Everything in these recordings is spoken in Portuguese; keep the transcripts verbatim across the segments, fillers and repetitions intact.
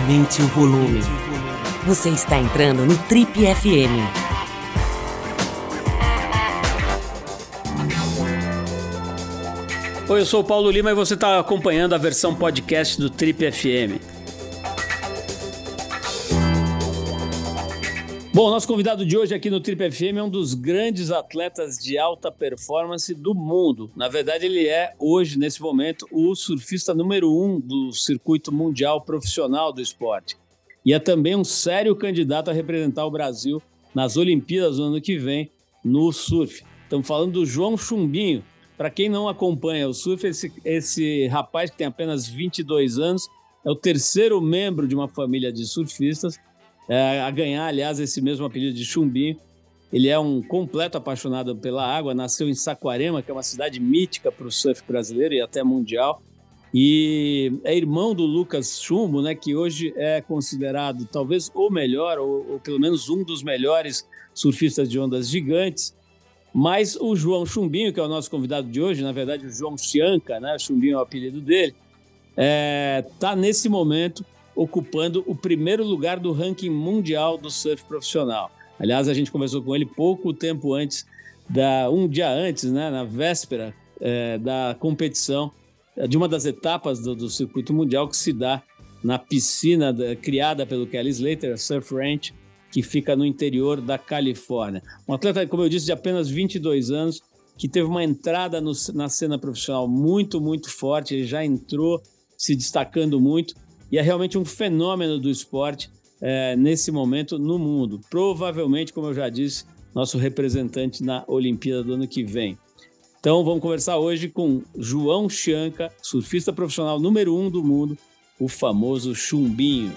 Aumente o volume. Você está entrando no Trip F M. Oi, eu sou o Paulo Lima e você está acompanhando a versão podcast do Trip F M. Bom, nosso convidado de hoje aqui no Trip F M é um dos grandes atletas de alta performance do mundo. Na verdade, ele é, hoje, nesse momento, o surfista número um do circuito mundial profissional do esporte. E é também um sério candidato a representar o Brasil nas Olimpíadas do ano que vem no surf. Estamos falando do João Chumbinho. Para quem não acompanha o surf, esse, esse rapaz que tem apenas vinte e dois anos é o terceiro membro de uma família de surfistas é, a ganhar, aliás, esse mesmo apelido de Chumbinho. Ele é um completo apaixonado pela água, nasceu em Saquarema, que é uma cidade mítica para o surf brasileiro e até mundial, e é irmão do Lucas Chumbo, né, que hoje é considerado talvez o melhor, ou, ou pelo menos um dos melhores surfistas de ondas gigantes. Mas o João Chumbinho, que é o nosso convidado de hoje, na verdade o João Chianca, né, Chumbinho é o apelido dele, está é, nesse momento ocupando o primeiro lugar do ranking mundial do surf profissional. Aliás, a gente conversou com ele pouco tempo antes, da, um dia antes, né, na véspera é, da competição, de uma das etapas do, do circuito mundial que se dá na piscina da, criada pelo Kelly Slater, a Surf Ranch, que fica no interior da Califórnia. Um atleta, como eu disse, de apenas vinte e dois anos, que teve uma entrada no, na cena profissional muito, muito forte, ele já entrou se destacando muito, e é realmente um fenômeno do esporte é, nesse momento no mundo. Provavelmente, como eu já disse, nosso representante na Olimpíada do ano que vem. Então vamos conversar hoje com João Chianca, surfista profissional número um do mundo, o famoso Chumbinho.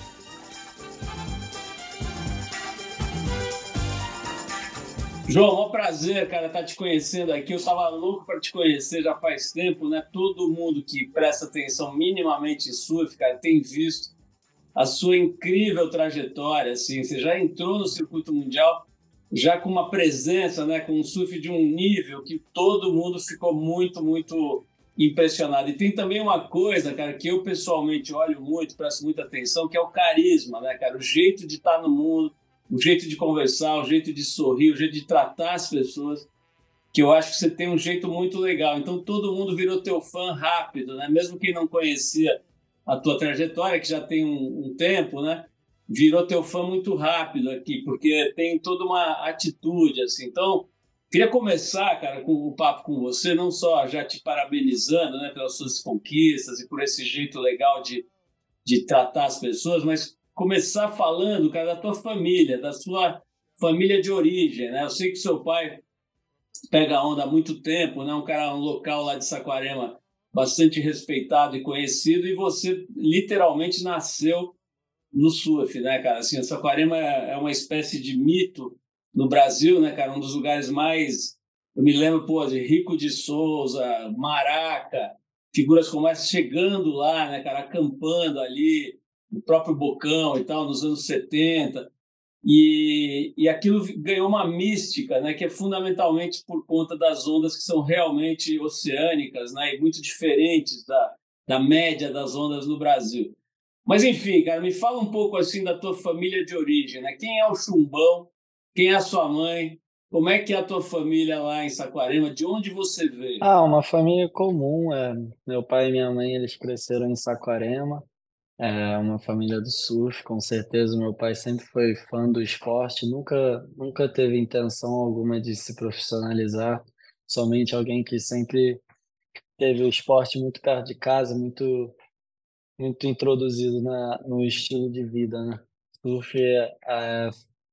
João, é um prazer, cara, estar te conhecendo aqui. Eu estava louco para te conhecer já faz tempo, né? Todo mundo que presta atenção minimamente em surf, cara, tem visto a sua incrível trajetória, assim. Você já entrou no circuito mundial já com uma presença, né? Com um surf de um nível que todo mundo ficou muito, muito impressionado. E tem também uma coisa, cara, que eu pessoalmente olho muito, presto muita atenção, que é o carisma, né, cara? O jeito de estar no mundo, o jeito de conversar, o jeito de sorrir, o jeito de tratar as pessoas, que eu acho que você tem um jeito muito legal. Então todo mundo virou teu fã rápido, né? Mesmo quem não conhecia a tua trajetória, que já tem um, um tempo, né? Virou teu fã muito rápido aqui, porque tem toda uma atitude, assim. Então, queria começar, cara, com o papo com você, não só já te parabenizando, né, pelas suas conquistas e por esse jeito legal de, de tratar as pessoas, mas começar falando, cara, da tua família, da sua família de origem, né? Eu sei que seu pai pega onda há muito tempo, né? Um cara, um local lá de Saquarema bastante respeitado e conhecido, e você literalmente nasceu no surf, né, cara? Assim, Saquarema é uma espécie de mito no Brasil, né, cara? Um dos lugares mais... Eu me lembro, pô, de Rico de Souza, Maraca, figuras como essa chegando lá, né, cara? Acampando ali, o próprio Bocão e tal, nos anos setenta, e, e aquilo ganhou uma mística, né, que é fundamentalmente por conta das ondas que são realmente oceânicas, né, e muito diferentes da, da média das ondas no Brasil. Mas enfim, cara, me fala um pouco assim da tua família de origem, né? Quem é o Chumbão? Quem é a sua mãe? Como é que é a tua família lá em Saquarema? De onde você veio? Ah, uma família comum. É. Meu pai e minha mãe, eles cresceram em Saquarema. É uma família do surf, com certeza. Meu pai sempre foi fã do esporte, nunca, nunca teve intenção alguma de se profissionalizar. Somente alguém que sempre teve o esporte muito perto de casa, muito, muito introduzido na, no estilo de vida, né? Surf, é,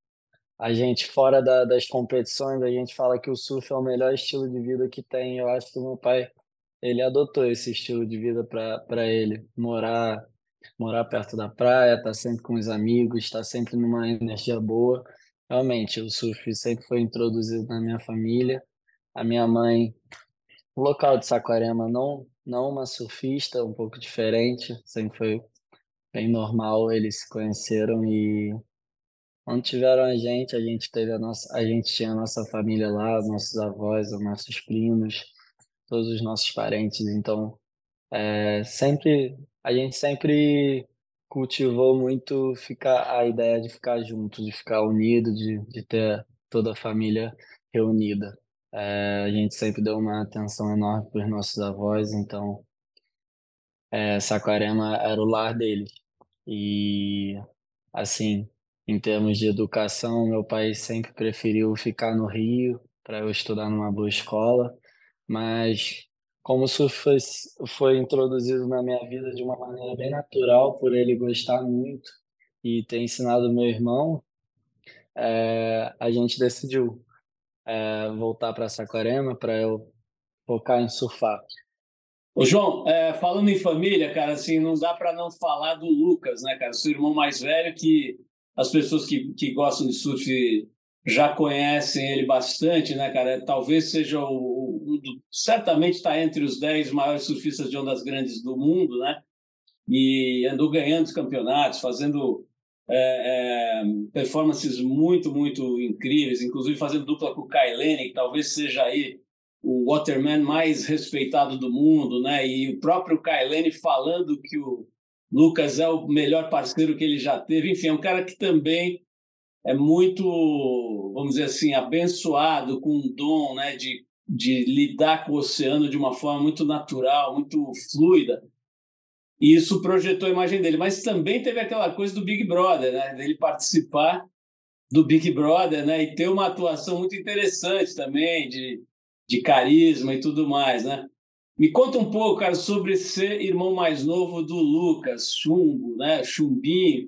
a gente, fora da, das competições, a gente fala que o surf é o melhor estilo de vida que tem. Eu acho que o meu pai, ele adotou esse estilo de vida para para ele. Morar, morar perto da praia, estar sempre com os amigos, estar sempre numa energia boa. Realmente, o surf sempre foi introduzido na minha família. A minha mãe, o local de Saquarema, não, não uma surfista, um pouco diferente, sempre foi bem normal. Eles se conheceram e quando tiveram a gente, a gente teve a nossa, a gente tinha a nossa família lá, os nossos avós, os nossos primos, todos os nossos parentes. Então, é, sempre a gente sempre cultivou muito ficar a ideia de ficar junto, de ficar unido, de de ter toda a família reunida. Eh, a gente sempre deu uma atenção enorme para os nossos avós, então, eh, Saquarema era o lar deles. E, assim, em termos de educação, meu pai sempre preferiu ficar no Rio para eu estudar numa boa escola, mas como o surf foi s foi introduzido na minha vida de uma maneira bem natural, por ele gostar muito e ter ensinado meu irmão, eh, a gente decidiu, eh, voltar para Saquarema para eu focar em surfar. Ô, João, é, falando em família, cara, assim, não dá para não falar do Lucas, né, cara? Seu irmão mais velho, que as pessoas que, que gostam de surf já conhecem ele bastante, né, cara? Talvez seja o, o- um do- certamente está entre os dez maiores surfistas de ondas grandes do mundo, né? E andou ganhando os campeonatos, fazendo é, é, performances muito, muito incríveis, inclusive fazendo dupla com o Kai Lenny, que talvez seja aí o waterman mais respeitado do mundo, né? E o próprio Kai Lenny falando que o Lucas é o melhor parceiro que ele já teve. Enfim, é um cara que também é muito, vamos dizer assim, abençoado com um dom, né, de, de lidar com o oceano de uma forma muito natural, muito fluida. E isso projetou a imagem dele. Mas também teve aquela coisa do Big Brother, né? Dele participar do Big Brother, né? E ter uma atuação muito interessante também, de, de carisma e tudo mais, né? Me conta um pouco, cara, sobre ser irmão mais novo do Lucas, Chumbo, né? Chumbinho.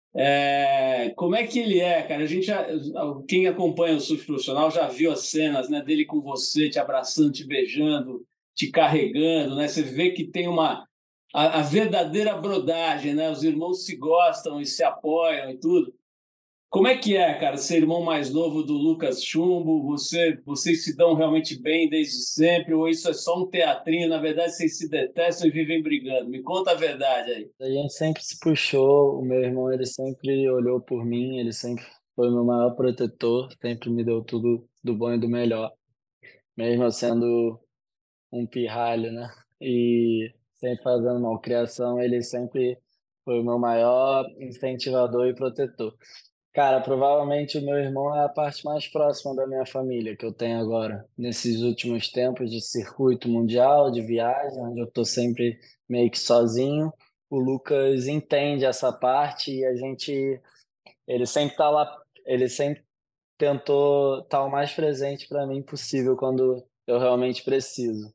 É, como é que ele é, cara? A gente já, quem acompanha o surf profissional já viu as cenas, né, dele com você, te abraçando, te beijando, te carregando, né? Você vê que tem uma a, a verdadeira brodagem, né? Os irmãos se gostam e se apoiam e tudo. Como é que é, cara, ser irmão mais novo do Lucas Chumbo? Você, vocês se dão realmente bem desde sempre? Ou isso é só um teatrinho? Na verdade, vocês se detestam e vivem brigando. Me conta a verdade aí. A gente sempre se puxou, o meu irmão, ele sempre olhou por mim, ele sempre foi meu maior protetor, sempre me deu tudo do bom e do melhor, mesmo eu sendo um pirralho, né, e sempre fazendo malcriação, ele sempre foi o meu maior incentivador e protetor. Cara, provavelmente o meu irmão é a parte mais próxima da minha família que eu tenho agora, nesses últimos tempos de circuito mundial, de viagem, onde eu tô sempre meio que sozinho. O Lucas entende essa parte e a gente ele sempre tá lá, ele sempre tentou estar o mais presente para mim possível quando eu realmente preciso.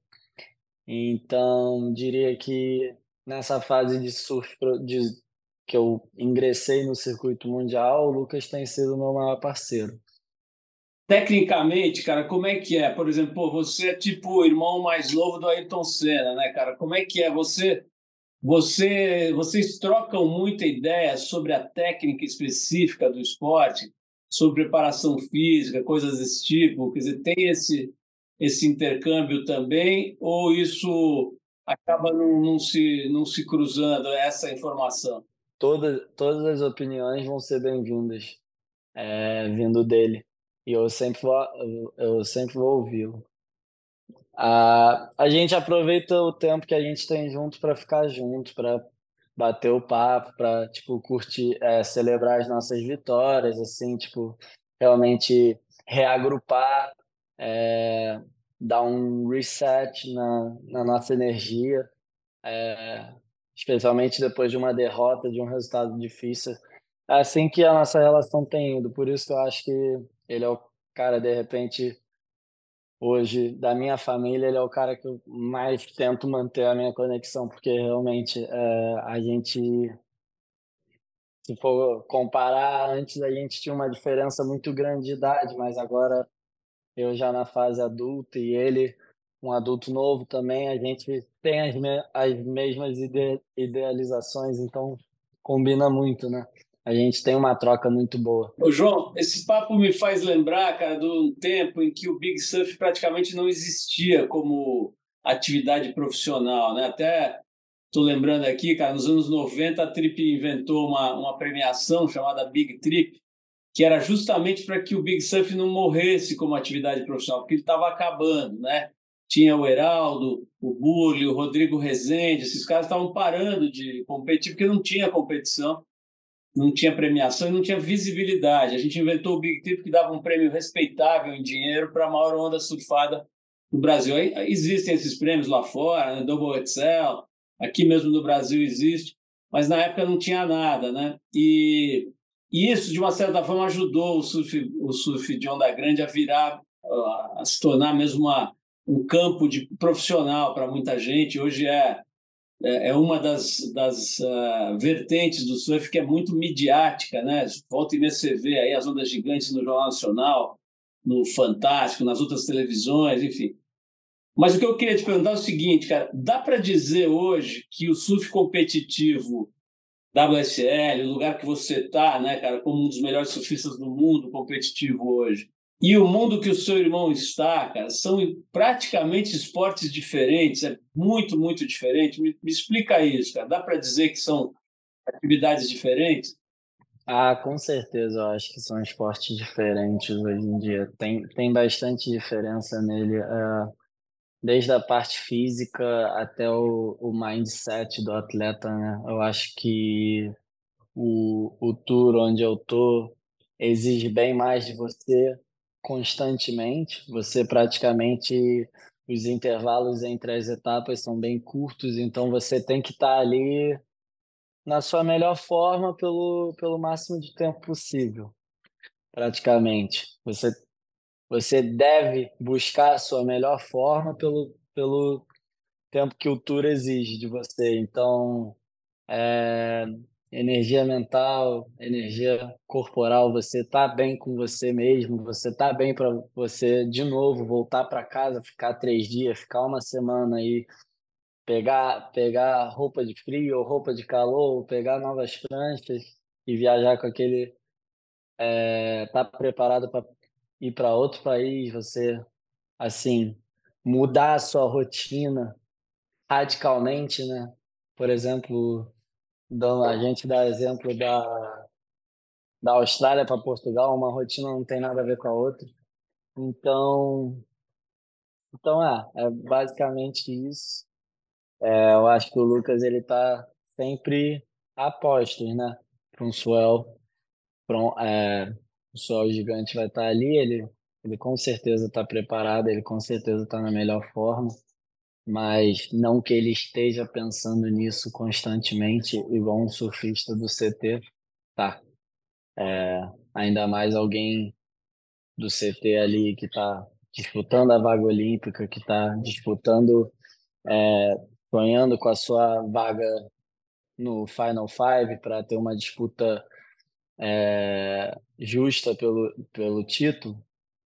Então, diria que nessa fase de surf pro de que eu ingressei no circuito mundial, o Lucas tem sido o meu maior parceiro. Tecnicamente, cara, como é que é? Por exemplo, pô, você é tipo o irmão mais novo do Ayrton Senna, né, cara? Como é que é? Você, você, vocês trocam muita ideia sobre a técnica específica do esporte, sobre preparação física, coisas desse tipo? Quer dizer, tem esse, esse intercâmbio também, ou isso acaba não, não se, não se cruzando, essa informação? Todas todas as opiniões vão ser bem-vindas, eh, vindo dele, e eu sempre vou eu eu sempre vou ouvi-lo. Ah, a gente aproveita o tempo que a gente tem junto para ficar junto, para bater o papo, para tipo, curtir, eh, celebrar as nossas vitórias, assim, tipo, realmente reagrupar, eh, dar um reset na na nossa energia, eh, especialmente depois de uma derrota, de um resultado difícil. É assim que a nossa relação tem ido, por isso que eu acho que ele é o cara, de repente, hoje, da minha família, ele é o cara que eu mais tento manter a minha conexão, porque realmente, eh, a gente, se for comparar, antes a gente tinha uma diferença muito grande de idade, mas agora eu já na fase adulta e ele um adulto novo também, a gente tem as me as mesmas ide idealizações, então combina muito, né. A gente tem uma troca muito boa. Ô, João, esse papo me faz lembrar, cara, de um tempo em que o Big Surf praticamente não existia como atividade profissional, né? Até estou lembrando aqui, cara, nos anos noventa a Trip inventou uma, uma premiação chamada Big Trip, que era justamente para que o Big Surf não morresse como atividade profissional, porque ele estava acabando, né? tinha o Heraldo, o Burle, o Rodrigo Rezende, esses caras estavam parando de competir porque não tinha competição, não tinha premiação e não tinha visibilidade. A gente inventou o Big Trip, que dava um prêmio respeitável em dinheiro para a maior onda surfada no Brasil. Aí, existem esses prêmios lá fora, né? Double Excel, aqui mesmo no Brasil existe, mas na época não tinha nada, né? E, e isso, de uma certa forma, ajudou o surf, o surf de onda grande a virar, a se tornar mesmo uma, um campo de profissional para muita gente. Hoje é é uma das, das uh, vertentes do surf que é muito midiática, né? Volta e meia você vê aí as ondas gigantes no Jornal Nacional, no Fantástico, nas outras televisões, enfim. Mas o que eu queria te perguntar é o seguinte, cara, dá para dizer hoje que o surf competitivo W S L, o lugar que você está, né, cara, como um dos melhores surfistas do mundo competitivo hoje, e o mundo que o seu irmão está, cara, são praticamente esportes diferentes, é muito, muito diferente. Me, me explica isso, cara. Dá para dizer que são atividades diferentes? Ah, com certeza, eu acho que são esportes diferentes hoje em dia. Tem, tem bastante diferença nele, é, desde a parte física até o, o mindset do atleta, né? Eu acho que o, o tour onde eu tô exige bem mais de você constantemente. Você praticamente, os intervalos entre as etapas são bem curtos, então você tem que estar ali na sua melhor forma pelo, pelo máximo de tempo possível, praticamente. Você, você deve buscar a sua melhor forma pelo, pelo tempo que o tour exige de você. Então, é, energia mental, energia corporal, você tá bem com você mesmo, você tá bem para você de novo voltar para casa, ficar três dias, ficar uma semana aí, pegar pegar roupa de frio ou roupa de calor, pegar novas pranchas e viajar com aquele, é, tá preparado para ir para outro país, você assim mudar a sua rotina radicalmente, né? Por exemplo, dando a gente dá exemplo da da Austrália para Portugal, uma rotina não tem nada a ver com a outra. Então, então é, é basicamente isso. É, eu acho que o Lucas ele tá sempre a postos, né? Para um swell, para um, é, o swell gigante vai estar ali, ele ele com certeza está preparado, ele com certeza está na melhor forma, mas não que ele esteja pensando nisso constantemente, igual um surfista do C T, tá? Ainda mais alguém do C T ali que está disputando a vaga olímpica, que está disputando, é, sonhando com a sua vaga no Final Five para ter uma disputa, é, justa pelo, pelo título.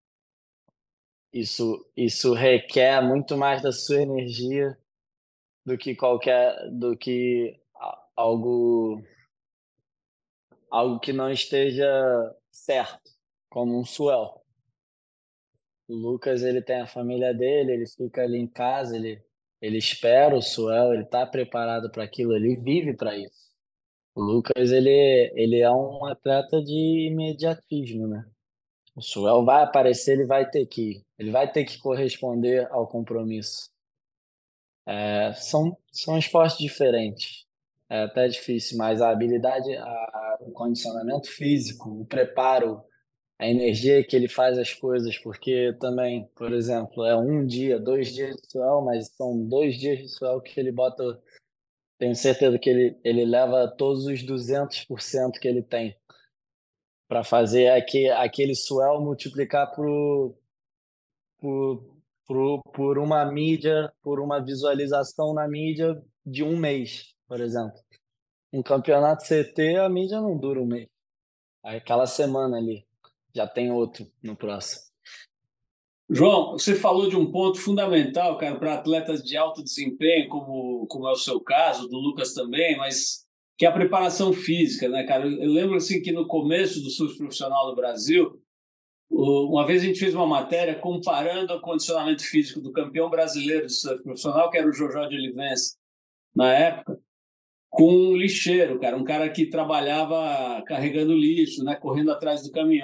Isso, isso requer muito mais da sua energia do que qualquer, do que a- algo, algo que não esteja certo, como um swell. O Lucas, ele tem a família dele, ele fica ali em casa, ele, ele espera o Suel, ele tá preparado para aquilo, ele vive para isso. O Lucas, ele, ele é um atleta de imediatismo, né? O Suel vai aparecer, ele vai ter que ir, ele vai ter que corresponder ao compromisso. É, são, são esportes diferentes. É até difícil, mas a habilidade, a, o condicionamento físico, o preparo, a energia que ele faz as coisas, porque também, por exemplo, é um dia, dois dias de suel, mas são dois dias de suel que ele bota, tenho certeza que ele, ele leva todos os duzentos por cento que ele tem para fazer aquele, aquele suel multiplicar por, por, por, por uma mídia, por uma visualização na mídia de um mês, por exemplo. Um campeonato C T, a mídia não dura um mês. Aquela semana ali, já tem outro no próximo. João, você falou de um ponto fundamental, cara, para atletas de alto desempenho, como, como é o seu caso, do Lucas também, mas que é a preparação física, né, cara? Eu lembro assim que no começo do surf profissional no Brasil, uma vez a gente fez uma matéria comparando o condicionamento físico do campeão brasileiro de surf profissional, que era o Jojó de Olivença, na época, com um lixeiro, cara, um cara que trabalhava carregando lixo, né, correndo atrás do caminhão.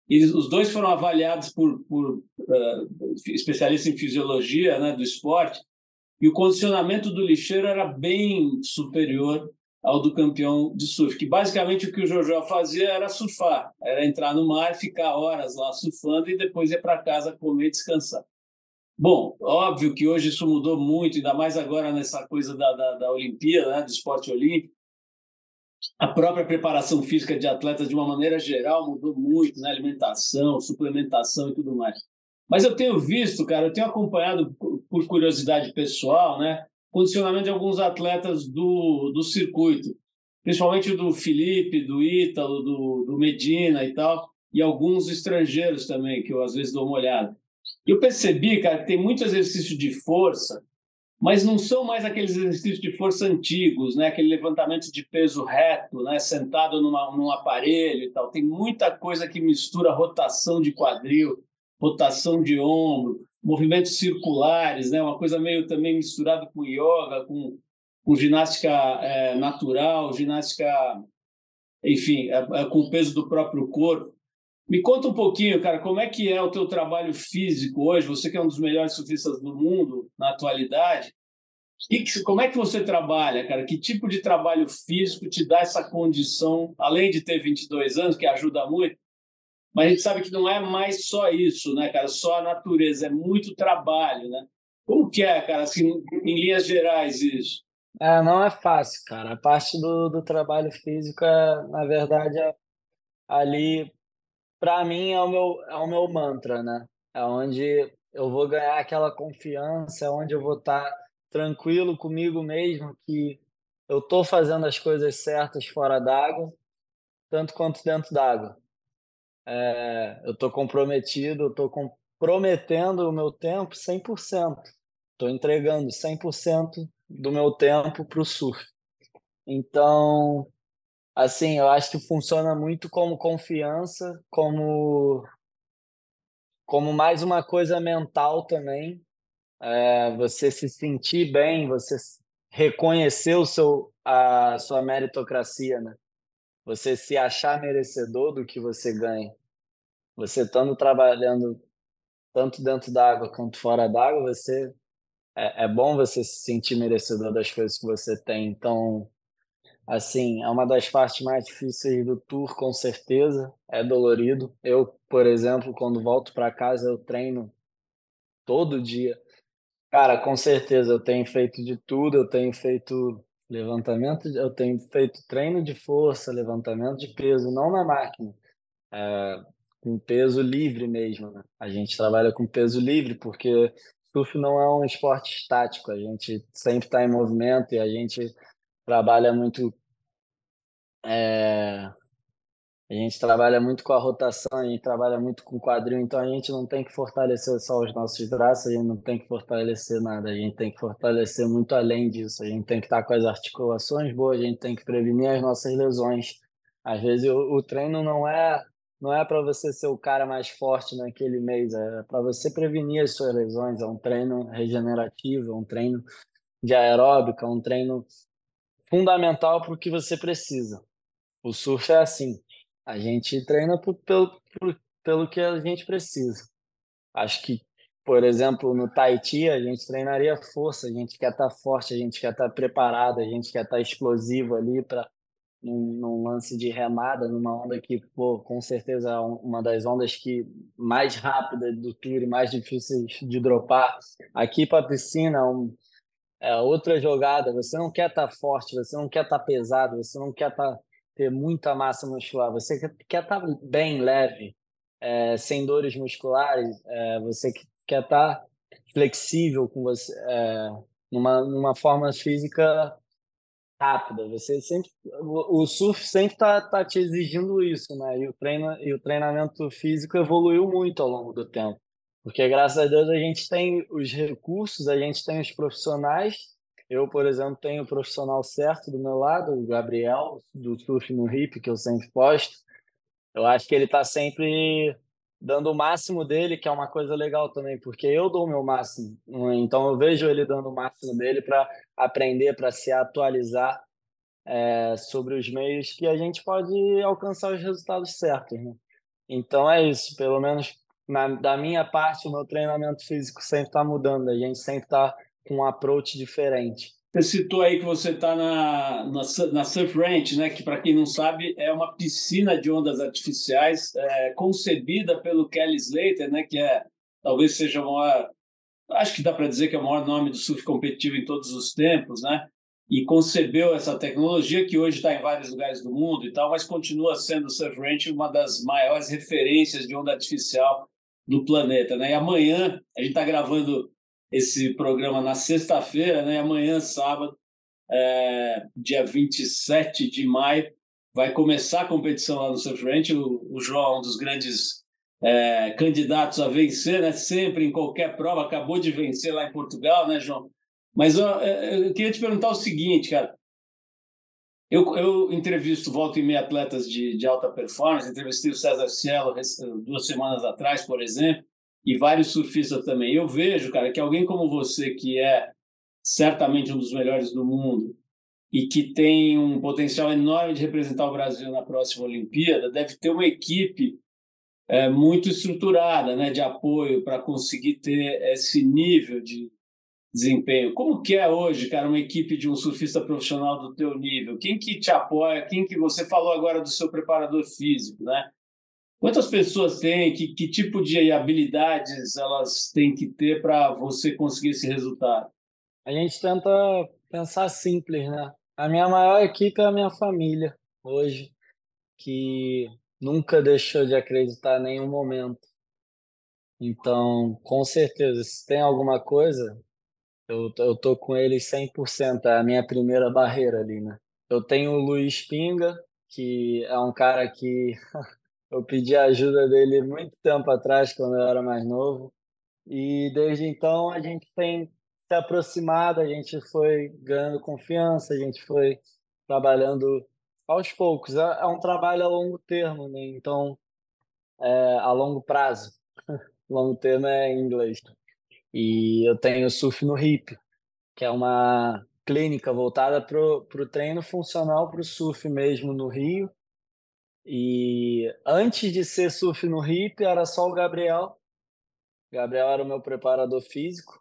Eles, os dois foram avaliados por, por uh, especialistas em fisiologia, né, do esporte, e o condicionamento do lixeiro era bem superior ao do campeão de surf, que basicamente o que o Jojo fazia era surfar, era entrar no mar, ficar horas lá surfando e depois ir para casa comer e descansar. Bom, óbvio que hoje isso mudou muito, ainda mais agora nessa coisa da, da, da Olimpíada, né, do esporte olímpico. A própria preparação física de atletas, de uma maneira geral, mudou muito, né? Alimentação, suplementação e tudo mais. Mas eu tenho visto, cara, eu tenho acompanhado por curiosidade pessoal, né? Condicionamento de alguns atletas do, do circuito, principalmente do Felipe, do Ítalo, do, do Medina e tal, e alguns estrangeiros também, que eu às vezes dou uma olhada. Eu percebi, cara, que tem muito exercício de força, mas não são mais aqueles exercícios de força antigos, né? Aquele levantamento de peso reto, né? Sentado numa, num aparelho e tal. Tem muita coisa que mistura rotação de quadril, rotação de ombro, movimentos circulares, né? Uma coisa meio também misturada com yoga, com, com ginástica é, natural, ginástica, enfim, é, é, com o peso do próprio corpo. Me conta um pouquinho, cara, como é que é o teu trabalho físico hoje? Você que é um dos melhores surfistas do mundo na atualidade, que, como é que você trabalha, cara? Que tipo de trabalho físico te dá essa condição, além de ter vinte e dois anos, que ajuda muito, mas a gente sabe que não é mais só isso, né, cara? Só a natureza, é muito trabalho, né? Como que é, cara, assim, em linhas gerais isso? É, não é fácil, cara. A parte do, do trabalho físico, é, na verdade, é ali, para mim, é o meu, é o meu mantra, né? É onde eu vou ganhar aquela confiança, é onde eu vou estar tranquilo comigo mesmo, que eu tô fazendo as coisas certas fora d'água, tanto quanto dentro d'água. É, eu tô comprometido, eu tô comprometendo o meu tempo cem por cento. Tô entregando cem por cento do meu tempo para o surf. Então, assim, eu acho que funciona muito como confiança, como como mais uma coisa mental também, eh, você se sentir bem, você s reconhecer o seu a sua meritocracia, né, você se achar merecedor do que você ganha. Você estando trabalhando tanto dentro d'água quanto fora d'água, você é é bom você se sentir merecedor das coisas que você tem. Então, assim, é uma das partes mais difíceis do tour, com certeza, é dolorido. Eu, por exemplo, quando volto para casa, eu treino todo dia. Cara, com certeza, eu tenho feito de tudo, eu tenho feito levantamento, de- eu tenho feito treino de força, levantamento de peso, não na máquina, com peso livre mesmo, né? A gente trabalha com peso livre porque surf não é um esporte estático, a gente sempre está em movimento e a gente trabalha muito, eh, a gente trabalha muito com a rotação, a gente trabalha muito com o quadril, então a gente não tem que fortalecer só os nossos braços, a gente não tem que fortalecer nada, a gente tem que fortalecer muito além disso, a gente tem que estar com as articulações boas, a gente tem que prevenir as nossas lesões. Às vezes o, o treino não é não é para você ser o cara mais forte naquele mês, é para você prevenir as suas lesões, é um treino regenerativo, é um treino de aeróbica, é um treino fundamental para o que você precisa. O surf é assim, a gente treina por pelo por pelo que a gente precisa. Acho que, por exemplo, no Tahiti a gente treinaria força, a gente quer estar forte, a gente quer estar preparado, a gente quer estar explosivo ali para num num lance de remada, numa onda que, pô, com certeza é um uma das ondas que mais rápida do tour e mais difíceis de dropar. Aqui para piscina é um é outra jogada, você não quer estar forte, você não quer estar pesado, você não quer estar ter muita massa muscular, você quer quer estar bem leve, eh, sem dores musculares, eh, você que quer estar flexível com você, eh, numa numa forma física rápida, você sempre o o surf sempre está tá te exigindo isso, né, e o treino e o treinamento físico evoluiu muito ao longo do tempo, porque graças a Deus a gente tem os recursos, a gente tem os profissionais. Eu, por exemplo, tenho o profissional certo do meu lado, o Gabriel, do Surf no Hip, que eu sempre posto. Eu acho que ele está sempre dando o máximo dele, que é uma coisa legal também, porque eu dou o meu máximo, né, então eu vejo ele dando o máximo dele para aprender, para se atualizar, eh, sobre os meios que a gente pode alcançar os resultados certos, né. Então é isso, pelo menos na da minha parte, o meu treinamento físico sempre está mudando, a gente sempre está com um approach diferente. Você citou aí que você está na, na, Su- na Surf Ranch, né? Que, para quem não sabe, é uma piscina de ondas artificiais é, concebida pelo Kelly Slater, né? Que é talvez seja o maior, acho que dá para dizer que é o maior nome do surf competitivo em todos os tempos, né? E concebeu essa tecnologia que hoje está em vários lugares do mundo e tal, mas continua sendo o Surf Ranch uma das maiores referências de onda artificial do planeta, né? E amanhã a gente está gravando esse programa na sexta-feira, né? E amanhã, sábado, é, dia vinte e sete de maio, vai começar a competição lá no Surf Ranch. O, o João é um dos grandes é, candidatos a vencer, né? Sempre em qualquer prova, acabou de vencer lá em Portugal, né, João? Mas ó, é, eu queria te perguntar o seguinte, cara. Eu, eu entrevisto, volta e meia, atletas de, de alta performance. Entrevistei o César Cielo duas semanas atrás, por exemplo, e vários surfistas também. Eu vejo, cara, que alguém como você, que é certamente um dos melhores do mundo, e que tem um potencial enorme de representar o Brasil na próxima Olimpíada, deve ter uma equipe é, muito estruturada, né, de apoio para conseguir ter esse nível de desempenho. Como que é hoje, cara, uma equipe de um surfista profissional do teu nível? Quem que te apoia? Quem que você falou agora do seu preparador físico, né? Quantas pessoas tem? Que, que tipo de habilidades elas têm que ter para você conseguir esse resultado? A gente tenta pensar simples, né. A minha maior equipe é a minha família, hoje, que nunca deixou de acreditar em nenhum momento. Então, com certeza, se tem alguma coisa, eu tô eu tô com eles cem por cento, é a minha primeira barreira ali, né. Eu tenho o Luiz Pinga, que é um cara que eu pedi a ajuda dele muito tempo atrás, quando eu era mais novo, e desde então a gente tem se aproximado, a gente foi ganhando confiança, a gente foi trabalhando aos poucos. É é um trabalho a longo termo, né, então, é a longo prazo. Longo termo é em inglês. E eu tenho Surf no Hip, que é uma clínica voltada para o treino funcional para o surf mesmo no Rio. E antes de ser Surf no Hip era só o Gabriel. Gabriel era o meu preparador físico.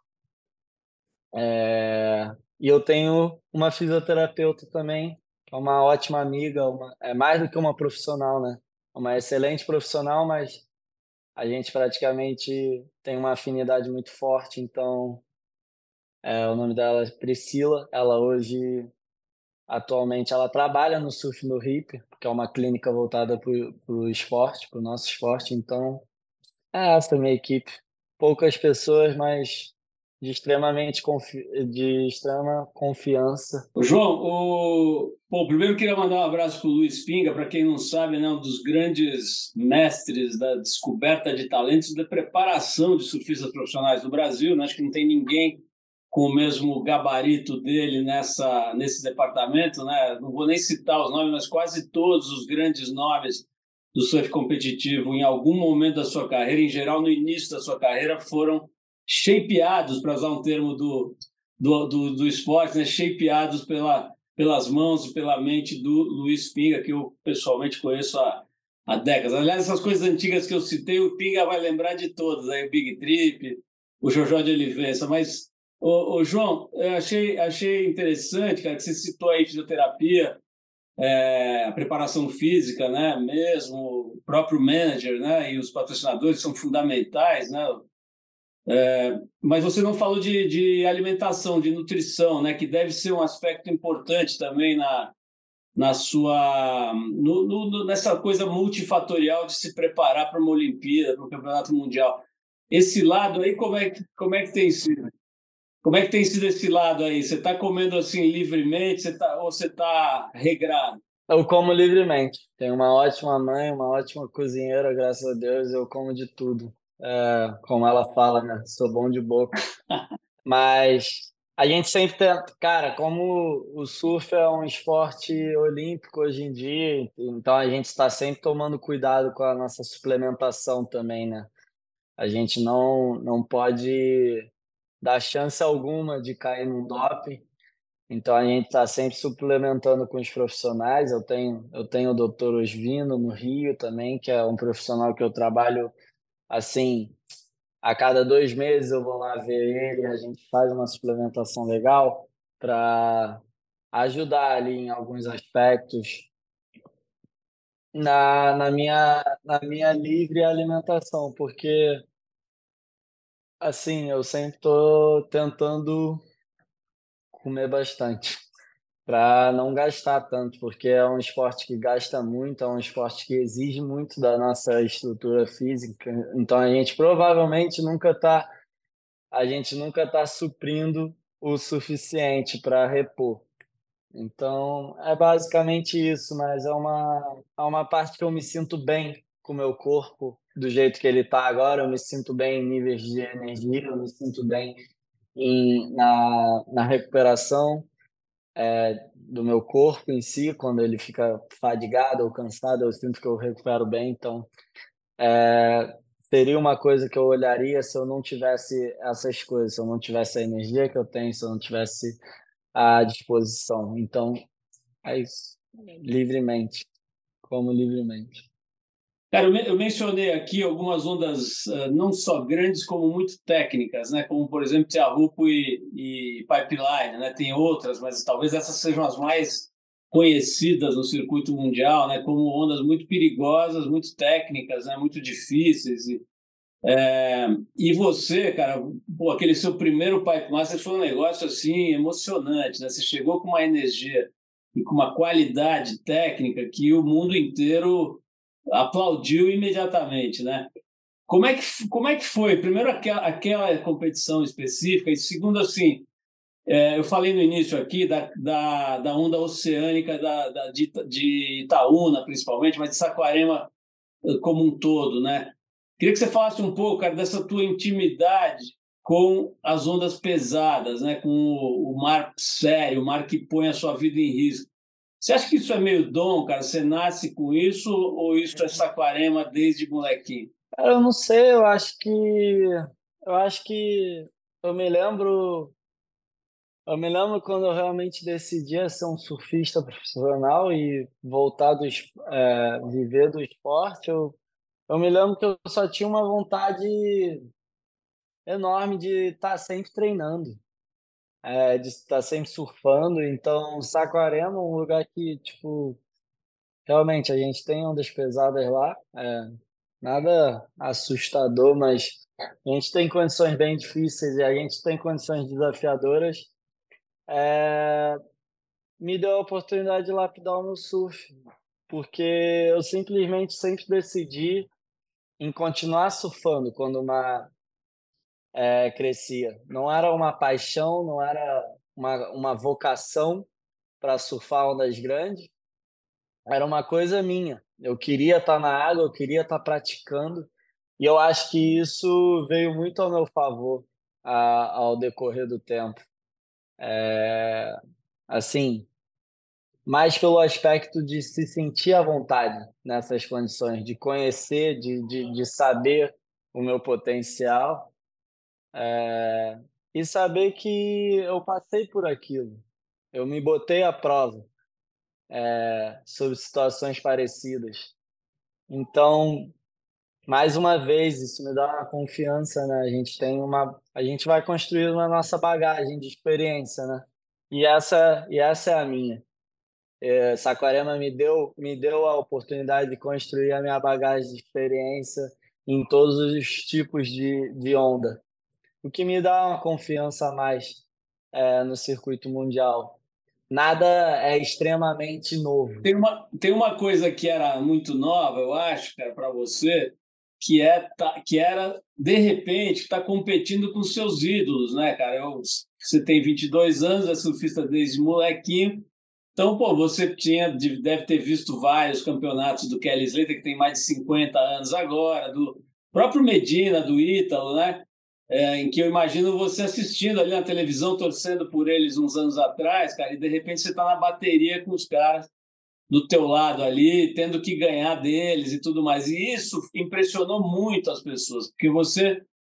Eh, e eu tenho uma fisioterapeuta também, que é uma ótima amiga, uma é mais do que uma profissional, né, é uma excelente profissional, mas a gente praticamente tem uma afinidade muito forte, então, eh, o nome dela é Priscila. Ela hoje atualmente ela trabalha no Surf no Hip, que é uma clínica voltada para o esporte, para o nosso esporte, então é essa a minha equipe. Poucas pessoas, mas de extremamente confi de extrema confiança. Ô, João, o... Pô, primeiro eu queria mandar um abraço para o Luiz Pinga, para quem não sabe, né, um dos grandes mestres da descoberta de talentos e da preparação de surfistas profissionais do Brasil, né? Acho que não tem ninguém com o mesmo gabarito dele nessa, nesse departamento, né? Não vou nem citar os nomes, mas quase todos os grandes nomes do surf competitivo, em algum momento da sua carreira, em geral no início da sua carreira, foram shapeados, para usar um termo do, do, do, do esporte, né? Shapeados pela, pelas mãos e pela mente do Luiz Pinga, que eu pessoalmente conheço há, há décadas. Aliás, essas coisas antigas que eu citei, o Pinga vai lembrar de todas, aí, o Big Trip, o Jojó de Oliveira, mas Ô, ô, João, eu achei, achei interessante, cara, que você citou aí fisioterapia, é, a preparação física, né, mesmo, o próprio manager, né, e os patrocinadores são fundamentais, né, mas você não falou de, de alimentação, de nutrição, né, que deve ser um aspecto importante também na, na sua, no, no, nessa coisa multifatorial de se preparar para uma Olimpíada, para um campeonato mundial. Esse lado aí, como é que, como é que tem sido? Como é que tem sido esse lado aí? Você está comendo assim livremente, você tá, ou você está regrado? Eu como livremente. Tenho uma ótima mãe, uma ótima cozinheira, graças a Deus, eu como de tudo. Eh, como ela fala, né, sou bom de boca. Mas a gente sempre tenta, cara, como o surf é um esporte olímpico hoje em dia, então a gente está sempre tomando cuidado com a nossa suplementação também, né. A gente não não pode dar chance alguma de cair num doping. Então a gente está sempre suplementando com os profissionais. Eu tenho, eu tenho o doutor Osvino no Rio também, que é um profissional que eu trabalho assim, a cada dois meses eu vou lá ver ele, a gente faz uma suplementação legal para ajudar ali em alguns aspectos na, na minha, na minha livre alimentação, porque assim, eu sempre estou tentando comer bastante, para não gastar tanto, porque é um esporte que gasta muito, é um esporte que exige muito da nossa estrutura física, então a gente provavelmente nunca está a gente nunca está suprindo o suficiente para repor. Então, é basicamente isso, mas é uma é uma parte que eu me sinto bem com o meu corpo, do jeito que ele está agora, eu me sinto bem em níveis de energia, eu me sinto bem em na na recuperação, eh, do meu corpo em si, quando ele fica fadigado ou cansado, eu sinto que eu recupero bem, então, eh, seria uma coisa que eu olharia se eu não tivesse essas coisas, se eu não tivesse a energia que eu tenho, se eu não tivesse a disposição. Então, é isso, livremente, como livremente. Cara, eu, men- eu mencionei aqui algumas ondas, ah, não só grandes, como muito técnicas, né? Como, por exemplo, Tiahupo e, e Pipeline, né? Tem outras, mas talvez essas sejam as mais conhecidas no circuito mundial, né? Como ondas muito perigosas, muito técnicas, né? Muito difíceis. E, é, e você, cara, pô, aquele seu primeiro Pipe Masters foi um negócio, assim, emocionante, né? Você chegou com uma energia e com uma qualidade técnica que o mundo inteiro aplaudiu imediatamente, né? Como é que, como é que foi? Primeiro, aquela, aquela competição específica, e segundo, assim, é, eu falei no início aqui da, da, da onda oceânica da, da, de, de Itaúna, principalmente, mas de Saquarema eh, como um todo, né? Queria que você falasse um pouco, cara, dessa tua intimidade com as ondas pesadas, né? Com o, o mar sério, o mar que põe a sua vida em risco. Você acha que isso é meio dom, cara? Você nasce com isso ou isso é Saquarema desde molequinho? Cara, eu não sei, eu acho que eu acho que eu me lembro eu me lembro quando eu realmente decidi a ser um surfista profissional e voltar do es eh, viver do esporte, eu eu me lembro que eu só tinha uma vontade enorme de estar sempre treinando, eh, de estar sempre surfando, então Saquarema é um lugar que, tipo, realmente a gente tem ondas pesadas lá, eh, nada assustador, mas a gente tem condições bem difíceis e a gente tem condições desafiadoras. Eh, Me deu a oportunidade de lapidar o meu surf, porque eu simplesmente sempre decidi em continuar surfando quando o mar, eh, crescia. Não era uma paixão, não era uma uma vocação para surfar ondas grandes, era uma coisa minha. Eu queria estar na água, eu queria estar praticando, e eu acho que isso veio muito ao meu favor, a ao decorrer do tempo. Eh, assim, mais pelo aspecto de se sentir à vontade nessas condições, de conhecer, de de de saber o meu potencial, eh, e saber que eu passei por aquilo. Eu me botei à prova, eh, sobre situações parecidas. Então, mais uma vez, isso me dá uma confiança, né, a gente tem uma a gente vai construindo a nossa bagagem de experiência, né, e essa e essa é a minha. Eh, Saquarema me deu me deu a oportunidade de construir a minha bagagem de experiência em todos os tipos de de onda, o que me dá uma confiança a mais, eh, no circuito mundial. Nada é extremamente novo. Tem uma, tem uma coisa que era muito nova, eu acho, cara, para você, que é tá, que era de repente estar tá competindo com seus ídolos, né, cara? Eu, você tem vinte e dois anos, é surfista desde molequinho. Então, pô, você tinha, deve ter visto vários campeonatos do Kelly Slater, que tem mais de cinquenta anos agora, do próprio Medina, do Ítalo, né? É, em que eu imagino você assistindo ali na televisão, torcendo por eles uns anos atrás, cara, e de repente você está na bateria com os caras do teu lado ali, tendo que ganhar deles e tudo mais. E isso impressionou muito as pessoas, porque você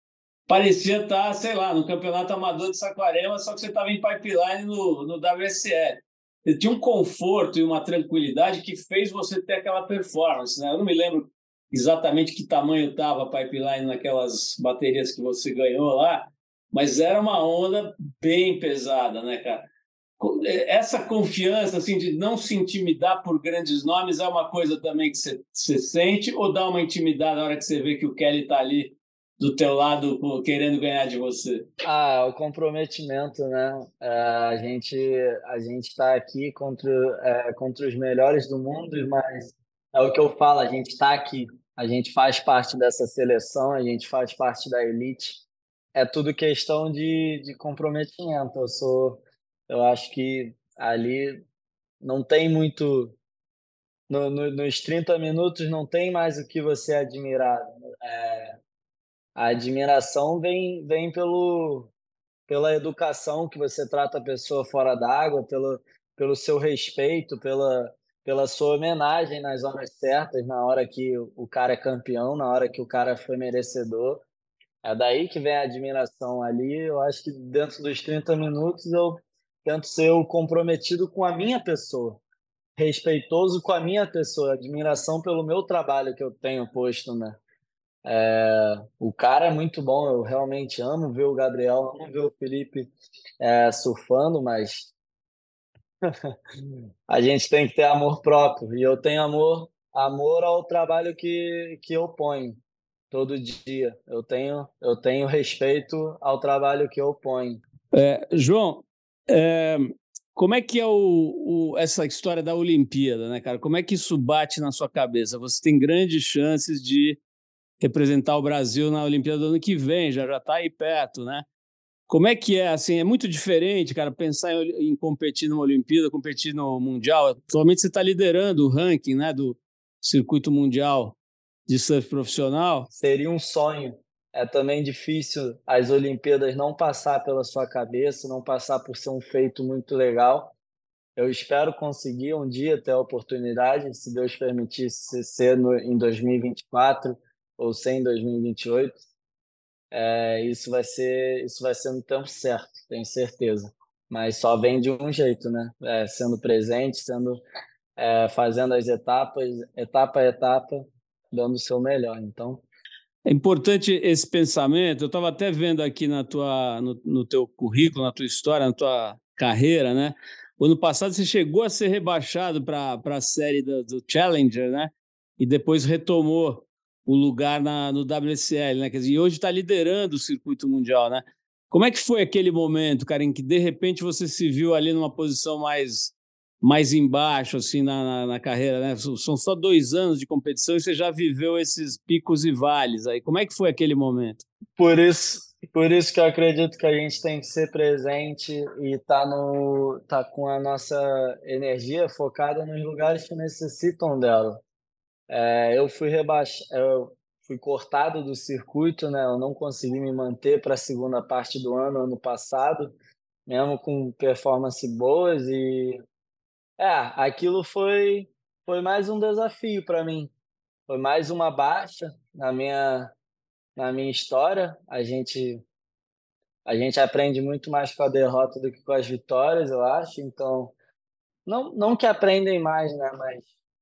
parecia estar, sei lá, no Campeonato Amador de Saquarema, só que você estava em Pipeline no, no W S L. Ele tinha um conforto e uma tranquilidade que fez você ter aquela performance, né? Eu não me lembro exatamente que tamanho estava a Pipeline naquelas baterias que você ganhou lá, mas era uma onda bem pesada, né, cara? Essa confiança assim, de não se intimidar por grandes nomes é uma coisa também que você, você sente, ou dá uma intimidade na hora que você vê que o Kelly está ali do teu lado querendo ganhar de você? Ah, o comprometimento, né? É, a gente a gente está aqui contra, é, contra os melhores do mundo, mas é o que eu falo, a gente está aqui, a gente faz parte dessa seleção, a gente faz parte da elite. É tudo questão de, de comprometimento. Eu sou, eu acho que ali não tem muito, no, no, nos trinta minutos não tem mais o que você admirar. A admiração vem, vem pelo pela educação que você trata a pessoa fora d'água, pelo, pelo seu respeito, pela, pela sua homenagem nas horas certas, na hora que o cara é campeão, na hora que o cara foi merecedor. É daí que vem a admiração ali. Eu acho que dentro dos trinta minutos eu tento ser o comprometido com a minha pessoa, respeitoso com a minha pessoa, admiração pelo meu trabalho que eu tenho posto, né? O cara é muito bom, eu realmente amo ver o Gabriel, amo ver o Felipe é, surfando, mas a gente tem que ter amor próprio. E eu tenho amor, amor ao trabalho que, que eu ponho todo dia. Eu tenho, eu tenho respeito ao trabalho que eu ponho. É, João, é, como é que é o, o, essa história da Olimpíada, né, cara? Como é que isso bate na sua cabeça? Você tem grandes chances de representar o Brasil na Olimpíada do ano que vem, já já está aí perto, né? Como é que é, assim, é muito diferente, cara, pensar em, em competir numa Olimpíada, competir no Mundial. Atualmente você está liderando o ranking, né, do circuito mundial de surf profissional. Seria um sonho. É também difícil as Olimpíadas não passar pela sua cabeça, não passar por ser um feito muito legal. Eu espero conseguir um dia ter a oportunidade, se Deus permitir, se ser no, em dois mil e vinte e quatro ou ser em dois mil e vinte e oito. É, isso vai ser, isso vai ser no tempo certo, tenho certeza. Mas só vem de um jeito, né? É, sendo presente, sendo, é, fazendo as etapas, etapa a etapa, dando o seu melhor. Então, É importante esse pensamento. Eu estava até vendo aqui na tua, no, no teu currículo, na tua história, na tua carreira, né? O ano passado você chegou a ser rebaixado para a série do, do Challenger, né? E depois retomou o lugar na, no W S L, né? Quer dizer, e hoje está liderando o circuito mundial, né? Como é que foi aquele momento, cara, em que de repente você se viu ali numa posição mais mais embaixo, assim, na, na, na carreira, né? São só dois anos de competição e você já viveu esses picos e vales aí. Como é que foi aquele momento? por isso, por isso que eu acredito que a gente tem que ser presente e tá no, tá com a nossa energia focada nos lugares que necessitam dela. É, eu fui rebaix... eu fui cortado do circuito, né? Eu não consegui me manter para a segunda parte do ano, ano passado, mesmo com performance boas e é, aquilo foi foi mais um desafio para mim. Foi mais uma baixa na minha na minha história. A gente a gente aprende muito mais com a derrota do que com as vitórias, eu acho. Então, não não que aprendem mais, né, mas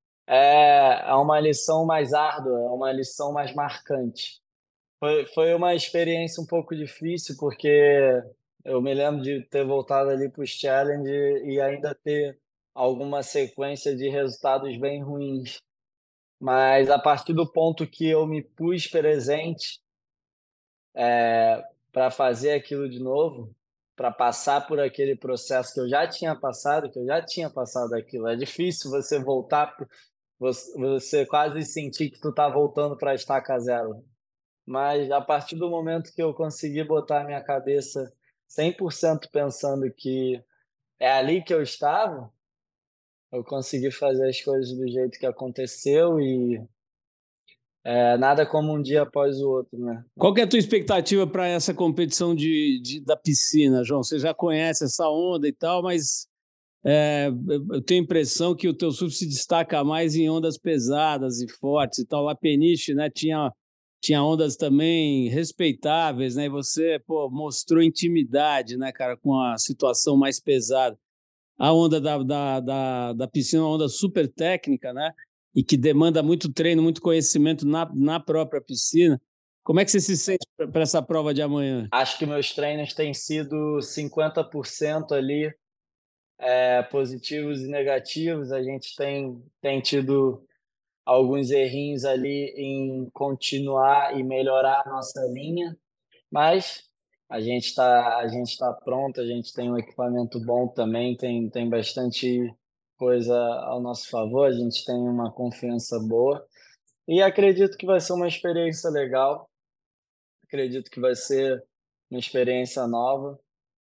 é é uma lição mais árdua, é uma lição mais marcante. Foi foi uma experiência um pouco difícil, porque eu me lembro de ter voltado ali para os challenge e ainda ter alguma sequência de resultados bem ruins. Mas a partir do ponto que eu me pus presente para fazer aquilo de novo, para passar por aquele processo que eu já tinha passado, que eu já tinha passado aquilo. É difícil você voltar, você, você quase sentir que tu tá voltando para a estaca zero. Mas a partir do momento que eu consegui botar a minha cabeça cem por cento pensando que é ali que eu estava, eu consegui fazer as coisas do jeito que aconteceu e é, nada como um dia após o outro, né? Qual que é a tua expectativa para essa competição de, de, da piscina, João? Você já conhece essa onda e tal, mas é, eu tenho a impressão que o teu surf se destaca mais em ondas pesadas e fortes e tal. Lá Peniche, né, tinha, tinha ondas também respeitáveis, né? E você, pô, mostrou intimidade, né, cara, com a situação mais pesada. A onda da, da, da, da piscina é uma onda super técnica, né? E que demanda muito treino, muito conhecimento na, na própria piscina. Como é que você se sente para essa prova de amanhã? Acho que meus treinos têm sido cinquenta por cento ali, é, positivos e negativos. A gente tem, tem tido alguns errinhos ali em continuar e melhorar a nossa linha, mas a gente está a gente tá pronto, a gente tem um equipamento bom também, tem, tem bastante coisa ao nosso favor, a gente tem uma confiança boa e acredito que vai ser uma experiência legal, acredito que vai ser uma experiência nova.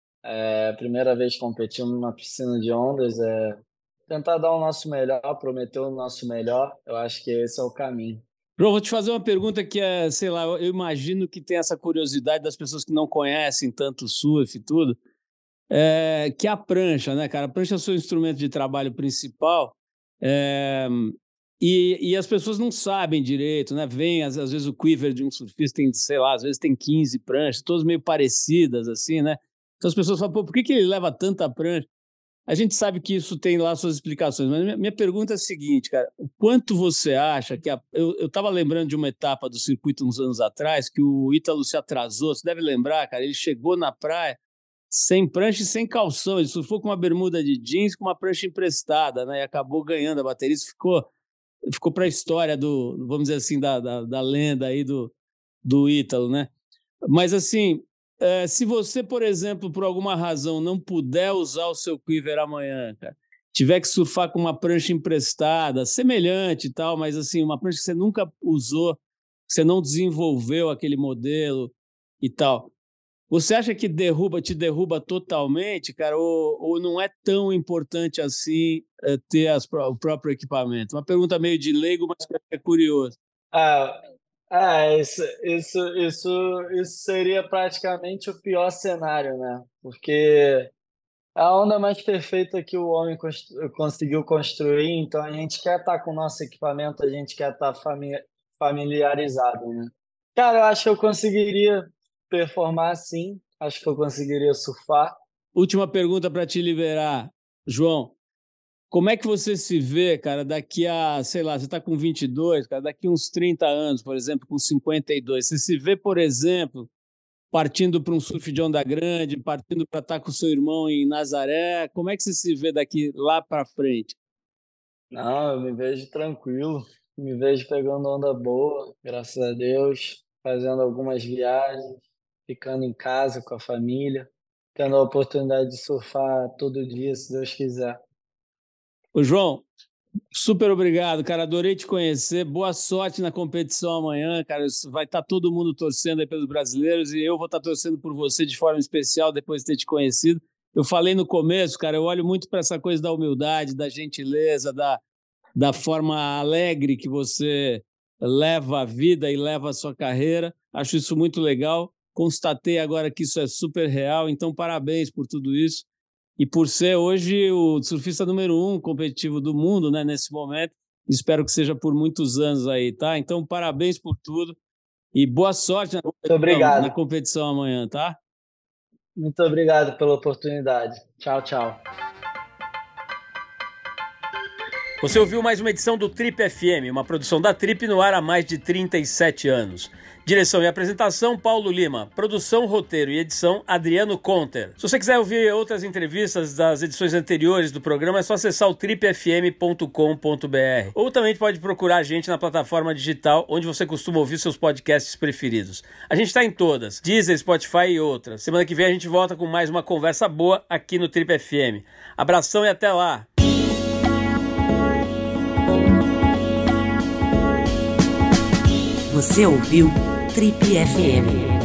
É a primeira vez competindo numa piscina de ondas, é tentar dar o nosso melhor, prometer o nosso melhor, eu acho que esse é o caminho. João, vou te fazer uma pergunta que é, sei lá, eu imagino que tem essa curiosidade das pessoas que não conhecem tanto o surf e tudo, é, que é a prancha, né, cara? A prancha é o seu instrumento de trabalho principal, é, e, e as pessoas não sabem direito, né? Vem, às, às vezes, o quiver de um surfista tem, sei lá, às vezes tem quinze pranchas, todas meio parecidas, assim, né? Então as pessoas falam, pô, por que, que ele leva tanta prancha? A gente sabe que isso tem lá suas explicações, mas minha, minha pergunta é a seguinte, cara, o quanto você acha que... A, eu estava lembrando de uma etapa do circuito uns anos atrás, que o Ítalo se atrasou, você deve lembrar, cara, ele chegou na praia sem prancha e sem calção, ele surfou com uma bermuda de jeans com uma prancha emprestada, né, e acabou ganhando a bateria, isso ficou, ficou para a história do, vamos dizer assim, da, da, da lenda aí do, do Ítalo, né? Mas assim... É, se você, por exemplo, por alguma razão não puder usar o seu quiver amanhã, cara, tiver que surfar com uma prancha emprestada, semelhante e tal, mas assim, uma prancha que você nunca usou, que você não desenvolveu aquele modelo e tal, você acha que derruba, te derruba totalmente, cara, ou, ou não é tão importante assim é, ter as, o próprio equipamento? Uma pergunta meio de leigo, mas é curioso. Ah, ah, isso, isso, isso, isso seria praticamente o pior cenário, né? Porque é a onda mais perfeita que o homem constru- conseguiu construir, então a gente quer estar com o nosso equipamento, a gente quer estar fami- familiarizado, né? Cara, eu acho que eu conseguiria performar sim, acho que eu conseguiria surfar. Última pergunta para te liberar, João. Como é que você se vê, cara, daqui a, sei lá, você está com vinte e dois, cara, daqui uns trinta anos, por exemplo, com cinquenta e dois, você se vê, por exemplo, partindo para um surf de onda grande, partindo para estar com seu irmão em Nazaré, como é que você se vê daqui lá para frente? Não, eu me vejo tranquilo, me vejo pegando onda boa, graças a Deus, fazendo algumas viagens, ficando em casa com a família, tendo a oportunidade de surfar todo dia, se Deus quiser. Ô, João, super obrigado, cara, adorei te conhecer, boa sorte na competição amanhã, cara, vai estar todo mundo torcendo aí pelos brasileiros e eu vou estar torcendo por você de forma especial depois de ter te conhecido. Eu falei no começo, cara, eu olho muito para essa coisa da humildade, da gentileza, da, da forma alegre que você leva a vida e leva a sua carreira. Acho isso muito legal. Constatei agora que isso é super real, então parabéns por tudo isso. E por ser hoje o surfista número um competitivo do mundo, né, nesse momento. Espero que seja por muitos anos aí, tá? Então, parabéns por tudo e boa sorte na Muito competição, na obrigado. competição amanhã, tá? Muito obrigado pela oportunidade. Tchau, tchau. Você ouviu mais uma edição do Trip F M, uma produção da Trip no ar há mais de trinta e sete anos. Direção e apresentação, Paulo Lima. Produção, roteiro e edição, Adriano Conter. Se você quiser ouvir outras entrevistas das edições anteriores do programa, é só acessar o trip f m ponto com ponto b r. Ou também pode procurar a gente na plataforma digital onde você costuma ouvir seus podcasts preferidos. A gente está em todas, Deezer, Spotify e outras. Semana que vem a gente volta com mais uma conversa boa aqui no Trip F M. Abração e até lá! Você ouviu Trip F M.